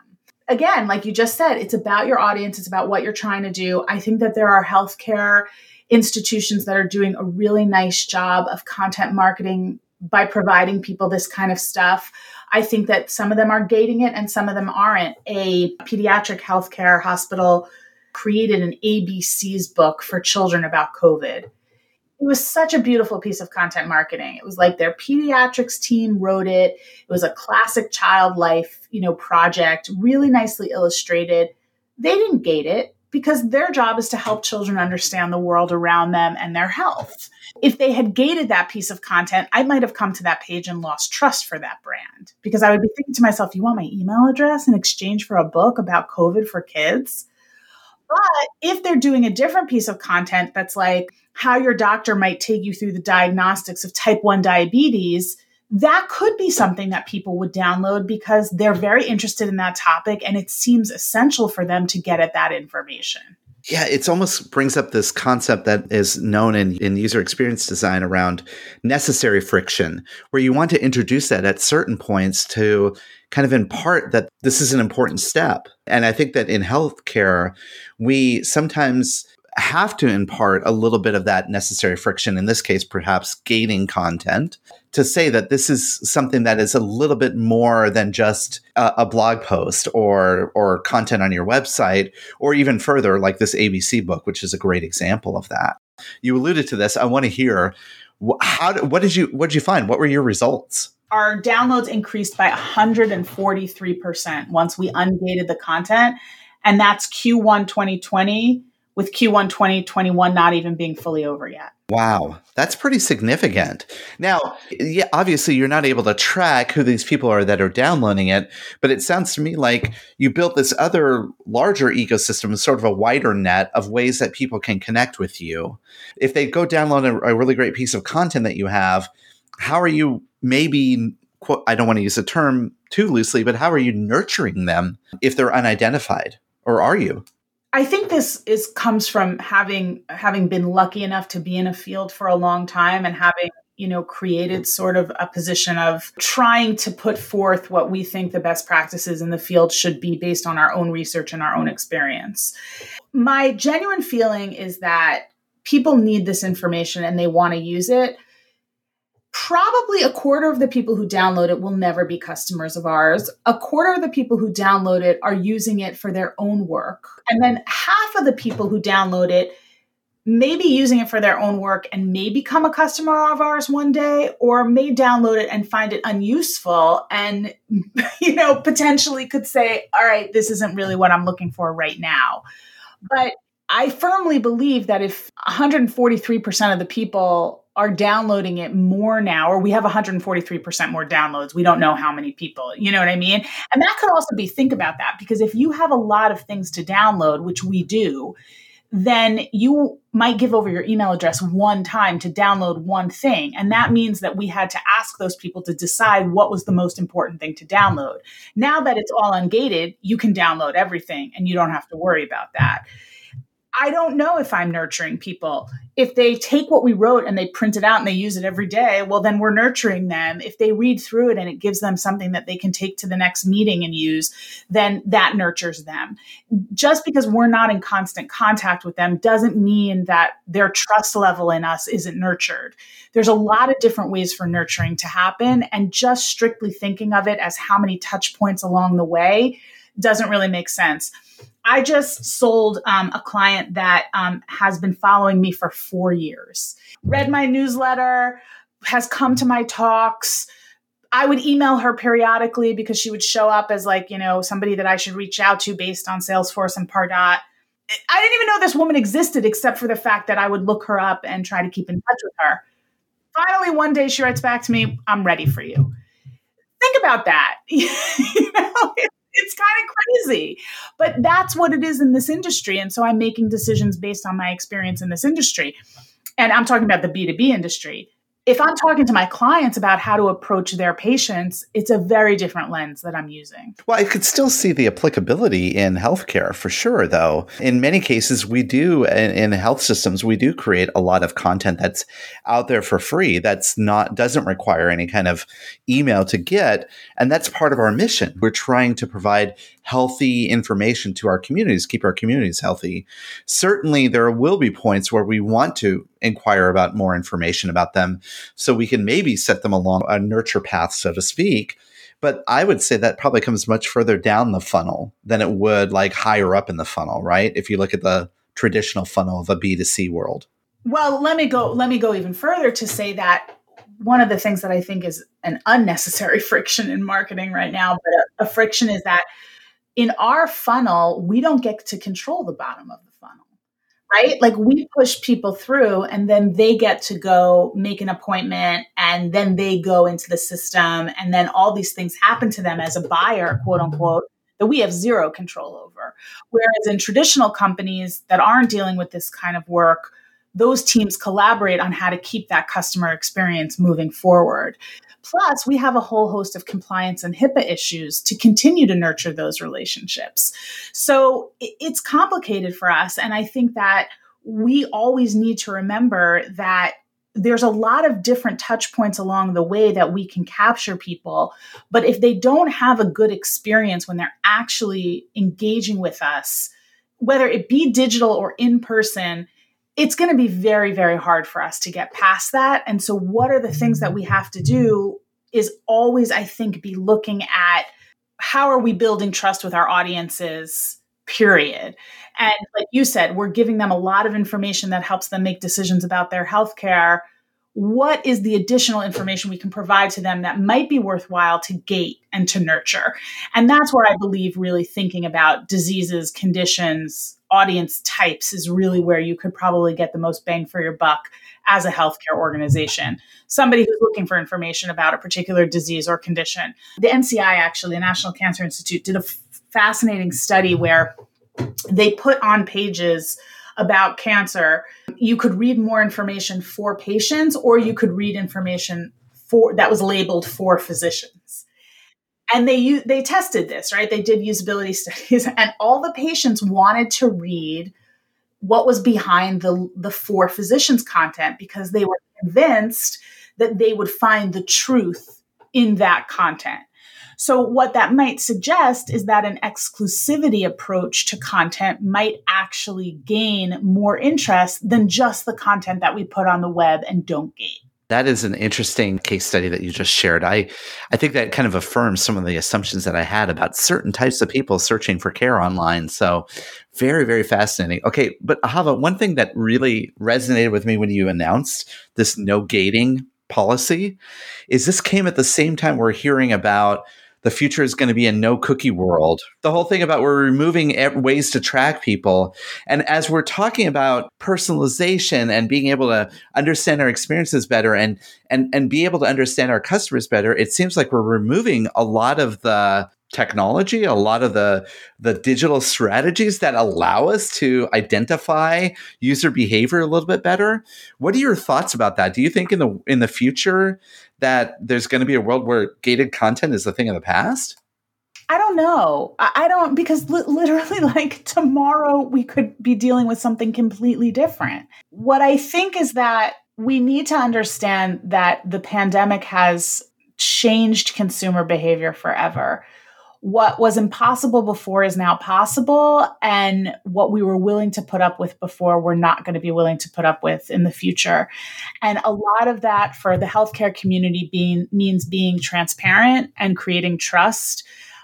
again, like you just said, it's about your audience. It's about what you're trying to do. I think that there are healthcare institutions that are doing a really nice job of content marketing by providing people this kind of stuff. I think that some of them are gating it and some of them aren't. A pediatric healthcare hospital created an A B C's book for children about COVID. It was such a beautiful piece of content marketing. It was like their pediatrics team wrote it. It was a classic child life, you know, project, really nicely illustrated. They didn't gate it because their job is to help children understand the world around them and their health. If they had gated that piece of content, I might have come to that page and lost trust for that brand because I would be thinking to myself, you want my email address in exchange for a book about COVID for kids? But if they're doing a different piece of content that's like how your doctor might take you through the diagnostics of type one diabetes, that could be something that people would download because they're very interested in that topic and it seems essential for them to get at that information. Yeah, it almost brings up this concept that is known in, in user experience design around necessary friction, where you want to introduce that at certain points to kind of impart that this is an important step. And I think that in healthcare, we sometimes have to impart a little bit of that necessary friction, in this case, perhaps gating content, to say that this is something that is a little bit more than just a, a blog post or or content on your website, or even further, like this A B C book, which is a great example of that. You alluded to this. I want to hear how. What did you what did you find? What were your results? Our downloads increased by one hundred forty-three percent once we ungated the content, and that's Q one twenty twenty. With Q one twenty twenty-one not even being fully over yet. Wow, that's pretty significant. Now, yeah, obviously you're not able to track who these people are that are downloading it, but it sounds to me like you built this other larger ecosystem, sort of a wider net of ways that people can connect with you. If they go download a, a really great piece of content that you have, how are you maybe, quote, I don't want to use the term too loosely, but how are you nurturing them if they're unidentified? Or are you? I think this is comes from having having been lucky enough to be in a field for a long time and having, you know, created sort of a position of trying to put forth what we think the best practices in the field should be based on our own research and our own experience. My genuine feeling is that people need this information and they want to use it. Probably a quarter of the people who download it will never be customers of ours. A quarter of the people who download it are using it for their own work. And then half of the people who download it may be using it for their own work and may become a customer of ours one day, or may download it and find it unuseful and, you know, potentially could say, all right, this isn't really what I'm looking for right now. But I firmly believe that if one hundred forty-three percent of the people are downloading it more now, or we have one hundred forty-three percent more downloads. We don't know how many people, you know what I mean? And that could also be, think about that, because if you have a lot of things to download, which we do, then you might give over your email address one time to download one thing. And that means that we had to ask those people to decide what was the most important thing to download. Now that it's all ungated, you can download everything and you don't have to worry about that. I don't know if I'm nurturing people. If they take what we wrote and they print it out and they use it every day, well, then we're nurturing them. If they read through it and it gives them something that they can take to the next meeting and use, then that nurtures them. Just because we're not in constant contact with them doesn't mean that their trust level in us isn't nurtured. There's a lot of different ways for nurturing to happen, and just strictly thinking of it as how many touch points along the way doesn't really make sense. I just sold um, a client that um, has been following me for four years, read my newsletter, has come to my talks. I would email her periodically because she would show up as like, you know, somebody that I should reach out to based on Salesforce and Pardot. I didn't even know this woman existed except for the fact that I would look her up and try to keep in touch with her. Finally, one day she writes back to me, I'm ready for you. Think about that. you know, It's kind of crazy, but that's what it is in this industry. And so I'm making decisions based on my experience in this industry. And I'm talking about the B two B industry. if I'm talking to my clients about how to approach their patients, it's a very different lens that I'm using. Well, I could still see the applicability in healthcare for sure, though. In many cases, we do, in, in health systems, we do create a lot of content that's out there for free. That's not, doesn't require any kind of email to get. And that's part of our mission. We're trying to provide healthy information to our communities, keep our communities healthy. Certainly, there will be points where we want to inquire about more information about them so we can maybe set them along a nurture path, so to speak. But I would say that probably comes much further down the funnel than it would like higher up in the funnel, right? If you look at the traditional funnel of a B two C world. Well, let me go, let me go even further to say that one of the things that I think is an unnecessary friction in marketing right now, but a, a friction is that in our funnel, we don't get to control the bottom of the funnel, right? Like we push people through and then they get to go make an appointment and then they go into the system and then all these things happen to them as a buyer, quote unquote, that we have zero control over. Whereas in traditional companies that aren't dealing with this kind of work, those teams collaborate on how to keep that customer experience moving forward. Plus, we have a whole host of compliance and HIPAA issues to continue to nurture those relationships. So it's complicated for us. And I think that we always need to remember that there's a lot of different touch points along the way that we can capture people. But if they don't have a good experience when they're actually engaging with us, whether it be digital or in person, it's going to be very, very hard for us to get past that. And so what are the things that we have to do is always, I think, be looking at how are we building trust with our audiences, period. And like you said, we're giving them a lot of information that helps them make decisions about their healthcare. What is the additional information we can provide to them that might be worthwhile to gate and to nurture? And that's where I believe really thinking about diseases, conditions, audience types is really where you could probably get the most bang for your buck as a healthcare organization. Somebody who's looking for information about a particular disease or condition. The N C I, actually, the National Cancer Institute, did a f- fascinating study where they put on pages about cancer. You could read more information for patients, or you could read information for that was labeled for physicians. And they they tested this, right? They did usability studies, and all the patients wanted to read what was behind the, the for physicians content because they were convinced that they would find the truth in that content. So what that might suggest is that an exclusivity approach to content might actually gain more interest than just the content that we put on the web and don't gate. That is an interesting case study that you just shared. I, I think that kind of affirms some of the assumptions that I had about certain types of people searching for care online. So very, very fascinating. Okay, but Ahava, one thing that really resonated with me when you announced this no gating policy is this came at the same time we're hearing about the future is going to be a no cookie world. The whole thing about we're removing ways to track people. And as we're talking about personalization and being able to understand our experiences better and, and, and be able to understand our customers better, it seems like we're removing a lot of the technology, a lot of the, the digital strategies that allow us to identify user behavior a little bit better. What are your thoughts about that? Do you think in the in the future that there's going to be a world where gated content is a thing of the past? I don't know. I don't, because li- literally like tomorrow we could be dealing with something completely different. What I think is that we need to understand that the pandemic has changed consumer behavior forever. What was impossible before is now possible, and what we were willing to put up with before, we're not going to be willing to put up with in the future. And a lot of that for the healthcare community being means being transparent and creating trust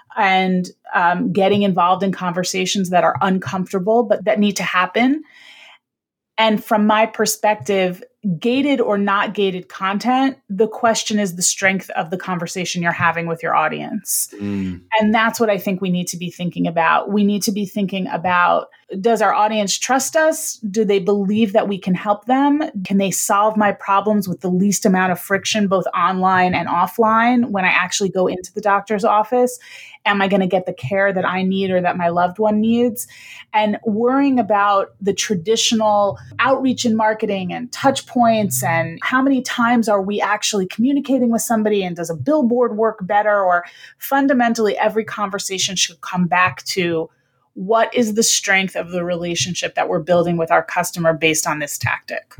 and um, getting involved in conversations that are uncomfortable, but that need to happen. And from my perspective, gated or not gated content, the question is the strength of the conversation you're having with your audience. Mm. And that's what I think we need to be thinking about. We need to be thinking about, does our audience trust us? Do they believe that we can help them? Can they solve my problems with the least amount of friction, both online and offline, when I actually go into the doctor's office? Am I going to get the care that I need or that my loved one needs? And worrying about the traditional outreach in marketing and touch points and how many times are we actually communicating with somebody, and does a billboard work better? Or fundamentally, every conversation should come back to what is the strength of the relationship that we're building with our customer based on this tactic.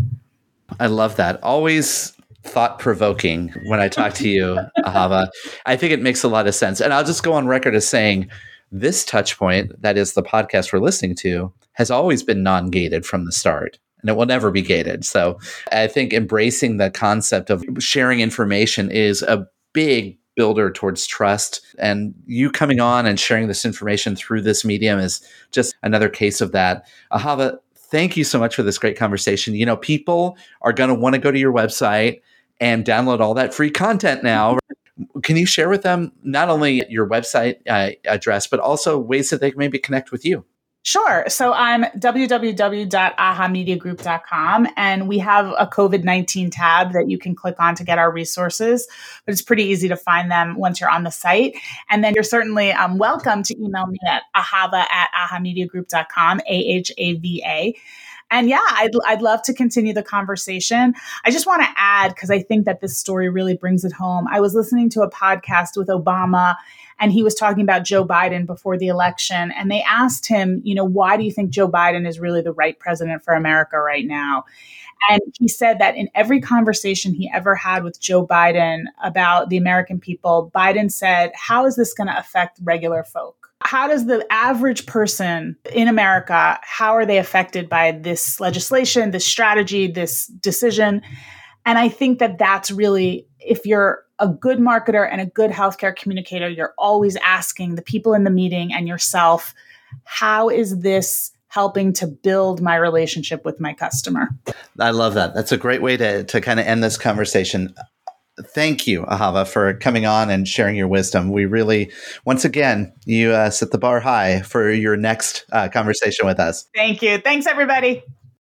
I love that. Always thought-provoking when I talk to you, Ahava. I think it makes a lot of sense. And I'll just go on record as saying this touch point, that is the podcast we're listening to, has always been non-gated from the start, and it will never be gated. So I think embracing the concept of sharing information is a big builder towards trust. And you coming on and sharing this information through this medium is just another case of that. Ahava, thank you so much for this great conversation. You know, people are going to want to go to your website and download all that free content now. Can you share with them not only your website uh, address, but also ways that they can maybe connect with you? Sure. So I'm w w w dot a h a media group dot com, and we have a COVID nineteen tab that you can click on to get our resources, but it's pretty easy to find them once you're on the site. And then you're certainly um, welcome to email me at ahava at a h a media group dot com, A H A V A. And yeah, I'd, I'd love to continue the conversation. I just want to add, because I think that this story really brings it home. I was listening to a podcast with Obama, and he was talking about Joe Biden before the election. And they asked him, you know, why do you think Joe Biden is really the right president for America right now? And he said that in every conversation he ever had with Joe Biden about the American people, Biden said, how is this going to affect regular folk? How does the average person in America, how are they affected by this legislation, this strategy, this decision? And I think that that's really, if you're a good marketer and a good healthcare communicator, you're always asking the people in the meeting and yourself, how is this helping to build my relationship with my customer? I love that. That's a great way to, to kind of end this conversation. Thank you, Ahava, for coming on and sharing your wisdom. We really, once again, you uh, set the bar high for your next uh, conversation with us. Thank you. Thanks, everybody.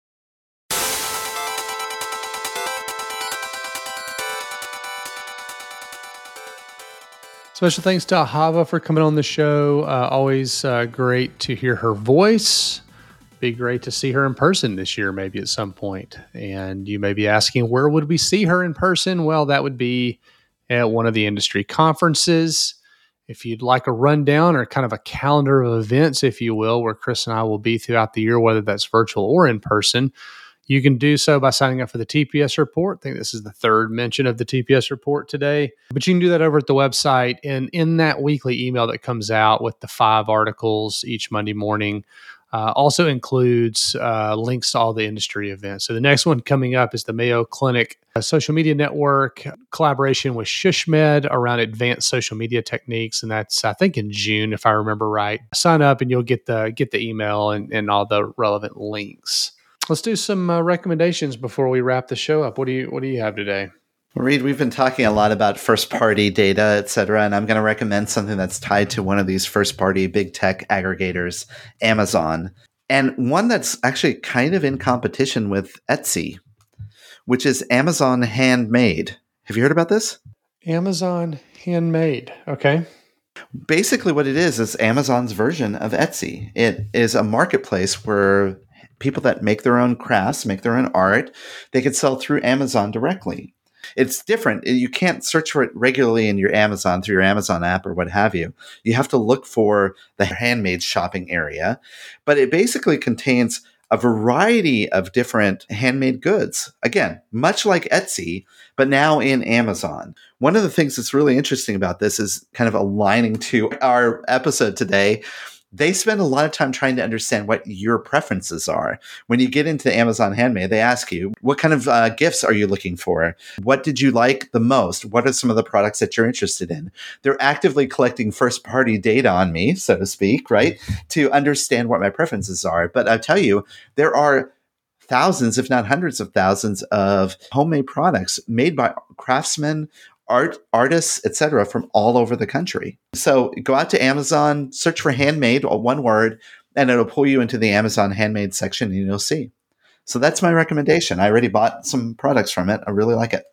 Special thanks to Ahava for coming on the show. Uh, always uh, great to hear her voice. Be great to see her in person this year, maybe at some point. And you may be asking, where would we see her in person? Well, that would be at one of the industry conferences. If you'd like a rundown or kind of a calendar of events, if you will, where Chris and I will be throughout the year, whether that's virtual or in person, you can do so by signing up for the T P S report. I think this is the third mention of the T P S report today. But you can do that over at the website. And in that weekly email that comes out with the five articles each Monday morning, Uh, also includes uh, links to all the industry events. So the next one coming up is the Mayo Clinic uh, Social Media Network collaboration with SHSMD around advanced social media techniques. And that's, I think, in June, if I remember right. Sign up and you'll get the get the email and, and all the relevant links. Let's do some uh, recommendations before we wrap the show up. What do you What do you have today? Reed, we've been talking a lot about first-party data, et cetera, and I'm going to recommend something that's tied to one of these first-party big tech aggregators, Amazon, and one that's actually kind of in competition with Etsy, which is Amazon Handmade. Have you heard about this? Amazon Handmade. Okay. Basically what it is is Amazon's version of Etsy. It is a marketplace where people that make their own crafts, make their own art, they could sell through Amazon directly. It's different. You can't search for it regularly in your Amazon through your Amazon app or what have you. You have to look for the handmade shopping area, but it basically contains a variety of different handmade goods. Again, much like Etsy, but now in Amazon. One of the things that's really interesting about this is kind of aligning to our episode today. They spend a lot of time trying to understand what your preferences are. When you get into Amazon Handmade, they ask you, what kind of uh, gifts are you looking for? What did you like the most? What are some of the products that you're interested in? They're actively collecting first-party data on me, so to speak, right, to understand what my preferences are. But I tell you, there are thousands, if not hundreds of thousands of homemade products made by craftsmen, art artists, et cetera, from all over the country. So go out to Amazon, search for handmade, or one word, and it'll pull you into the Amazon Handmade section and you'll see. So that's my recommendation. I already bought some products from it. I really like it.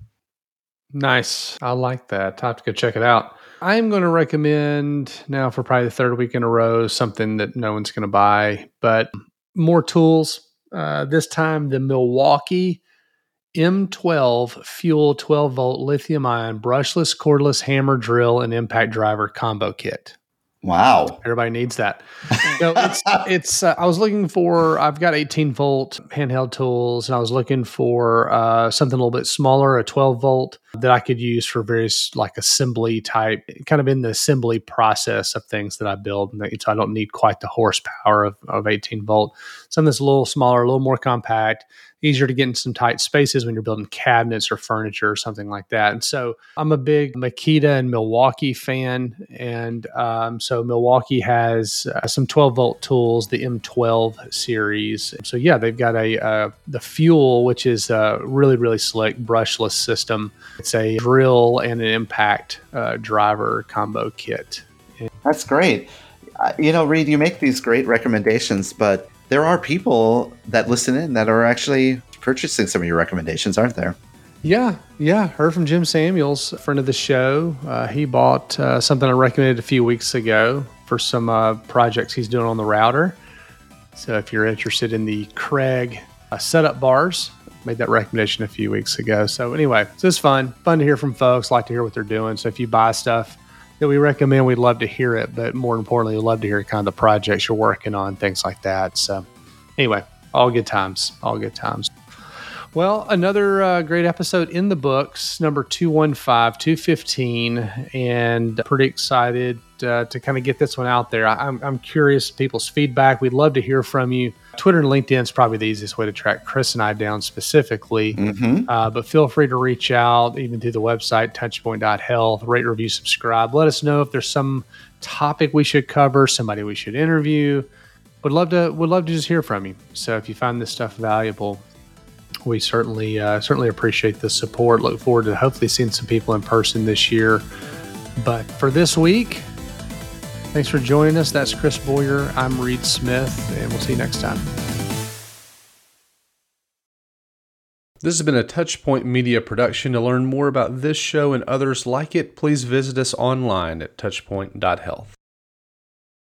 Nice. I like that. I'll have to go check it out. I'm going to recommend now for probably the third week in a row, something that no one's going to buy, but more tools. Uh, this time, the Milwaukee M twelve Fuel twelve volt lithium ion brushless cordless hammer drill and impact driver combo kit. Wow. Everybody needs that. So it's, it's uh, I was looking for, I've got eighteen volt handheld tools, and I was looking for uh, something a little bit smaller, a twelve volt that I could use for various like assembly type, kind of in the assembly process of things that I build. And so I don't need quite the horsepower of, of eighteen volt. Something that's a little smaller, a little more compact, easier to get in some tight spaces when you're building cabinets or furniture or something like that. And so I'm a big Makita and Milwaukee fan. And um, so Milwaukee has uh, some twelve volt tools, the M twelve series. So yeah, they've got a uh, the Fuel, which is a really, really slick brushless system. It's a drill and an impact uh, driver combo kit. That's great. Uh, you know, Reed, you make these great recommendations, but there are people that listen in that are actually purchasing some of your recommendations, aren't there? Yeah, yeah. Heard from Jim Samuels, a friend of the show. Uh, he bought uh, something I recommended a few weeks ago for some uh, projects he's doing on the router. So if you're interested in the Craig uh, setup bars, made that recommendation a few weeks ago. So anyway, so it's fun. Fun to hear from folks, like to hear what they're doing. So if you buy stuff that we recommend, we'd love to hear it. But more importantly, we'd love to hear kind of the projects you're working on, things like that. So anyway, all good times, all good times. Well, another uh, great episode in the books, number two fifteen, two fifteen, and pretty excited uh, to kind of get this one out there. I, I'm, I'm curious people's feedback. We'd love to hear from you. Twitter and LinkedIn is probably the easiest way to track Chris and I down specifically, Mm-hmm. uh, but feel free to reach out, even through the website, touchpoint dot health, rate, review, subscribe. Let us know if there's some topic we should cover, somebody we should interview. Would love to, would love to just hear from you. So if you find this stuff valuable, we certainly uh, certainly appreciate the support. Look forward to hopefully seeing some people in person this year. But for this week, thanks for joining us. That's Chris Boyer. I'm Reed Smith, and we'll see you next time. This has been a Touchpoint Media production. To learn more about this show and others like it, please visit us online at touchpoint dot health.